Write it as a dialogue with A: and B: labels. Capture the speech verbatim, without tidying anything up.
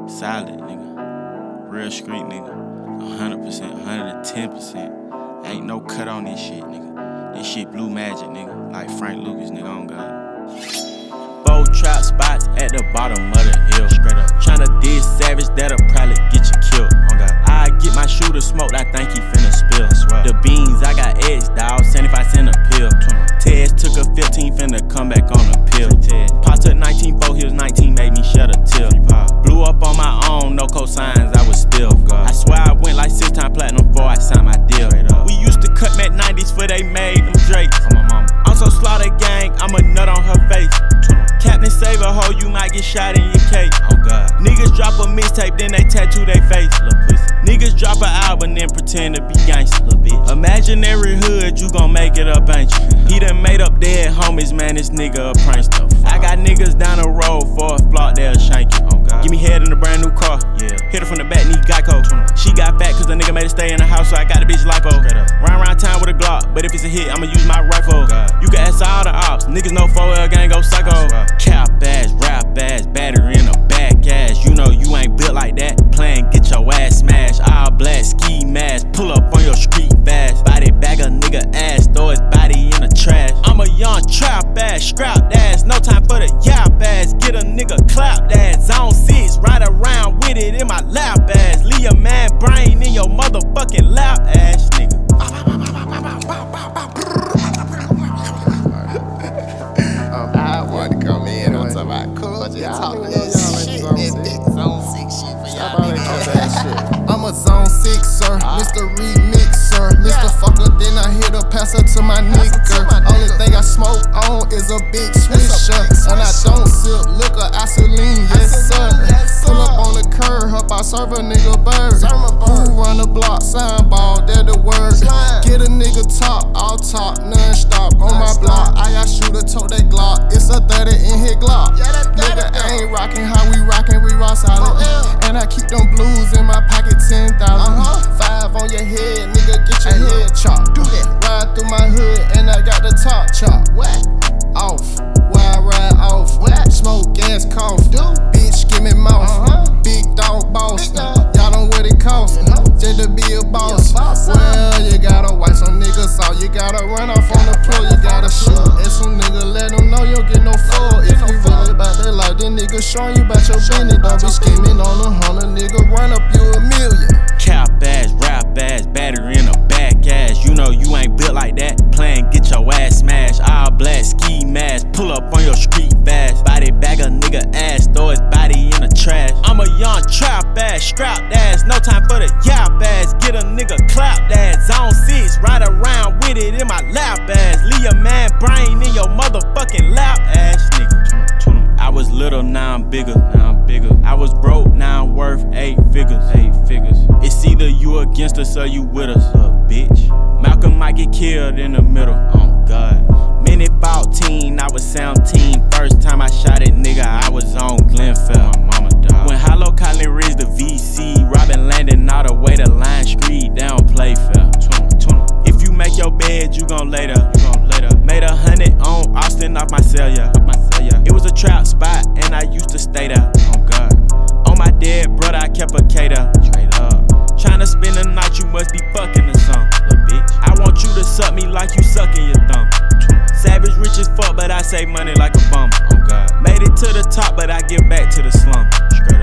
A: Solid, nigga. Real street, nigga. one hundred percent, one hundred ten percent. Ain't no cut on this shit, nigga. This shit blue magic, nigga. Like Frank Lucas, nigga, on God. Four trap spots at the bottom of the hill. Straight up. Tryna diss savage, that'll probably get you killed. On God. I get my shooter smoked, I think he finna spill. The beans, I got eggs, dawg, seventy-five cent a pill. Tez took a fifteen, finna come back on the pill. Pop took nineteen, four, he was nineteen, made me shed a tear. Blew up on my own, no cosigns, I was still. I swear I went like six time platinum before I signed my deal. We used to cut Mac nineties for they made them Drakes. I'm so slaughter gang, I'm a nut on her face. Captain save a hoe, you might get shot in your cake. Oh God. Niggas drop a mixtape, then they tattoo they face. Niggas drop an album, then pretend to be gangsta. Imaginary hood, you gon' make it up, ain't you? He done made up dead homies, man, this nigga a prankster. I got niggas down the road for a flock, they'll shank you. Oh God. Give me head in a brand new car. Yeah. Hit her from the back, need Geico. She got fat cause the nigga made her stay in the house, so I got the bitch lipo. Round round town with a Glock, but if it's a hit, I'ma use my rifle. Oh you can ask all the ops, niggas know four L gang go psycho. Cap ass, rap ass, battery in a back ass. You know you ain't built like that. Playin' get your ass smashed. All black ski mask, pull up on your street fast. Body bag a nigga ass, throw his body in the trash. I'm a young trap ass, scrap ass, no time for the yap ass. Get a nigga clap ass, zone six, ride around with it in my lap ass. Leave a man brain in your motherfucking lap ass, nigga.
B: I want to come in on talking about cool. Just talking that shit, that big zone six shit for y'all niggas.
C: I'm a zone sixer, Mister Remixer, Mister Fucker, then I hit a passer to my nigga. Only thing I smoke on is a big swisher, and I don't sip liquor, I lean, yes sir. Pull up on the curb, help I serve a nigga bird. Who run the block, sign ball, they're the word. Get a nigga top, all talk, non-stop. On my block, I got shooter, tote that Glock. It's a thirty in here Glock. Nigga ain't rockin' how we rockin', we rock solid. And I keep them blues in my pocket, ten thousand. Five on your head, nigga, get your head chopped. Ride through my hood, and I got the top chopped. Off, where I ride off. Smoke gas cough. Bitch, give me mouth. Big dog boss. Y'all know what it costs. Just to be a boss. Well, you gotta wipe some niggas out. You gotta run off on the floor. You gotta shoot at some nigga. Let them know you get no fall. If you really about that life, then nigga showing you about your business. Don't be scheming on a hundred, nigga. Run up you a million.
A: Cap ass, rap ass, battery in a back ass. You know you ain't built like that. Playin' get your ass smashed. All black ski mask, pull up on your street fast. Body bag a nigga ass, throw his body in the trash. I'm a young trap ass, strapped ass, no time for the yap ass. Get a nigga clap ass, zone six, ride around with it in my lap ass. Leave a man brain in your motherfucking lap ass, nigga. I was little, now I'm bigger, now I'm bigger. I was broke, now I'm worth eight figures, eight figures. It's either you against us or you with us, uh, bitch. Malcolm might get killed in the middle, oh God. Minute fourteen, I was seventeen. First time I shot it, nigga, I was on Glenfell. My mama died. When Hollow Collin raised the V C, Robin Landon all the way to Line Street, they don't play fair. If you make your bed, you gon' lay there. You gon' lay there. Made a hundred on Austin off my cell, yeah. Off my cell, yeah. It was a trap spot, and I used to stay there. Oh God. On my dead brother, I kept a K there. Straight up. Tryna spend the night, you must be fucking or something, little bitch. I want you to suck me like you sucking your thumb. Savage rich as fuck, but I save money like a bum. Oh God. Made it to the top, but I give back to the slum. Straight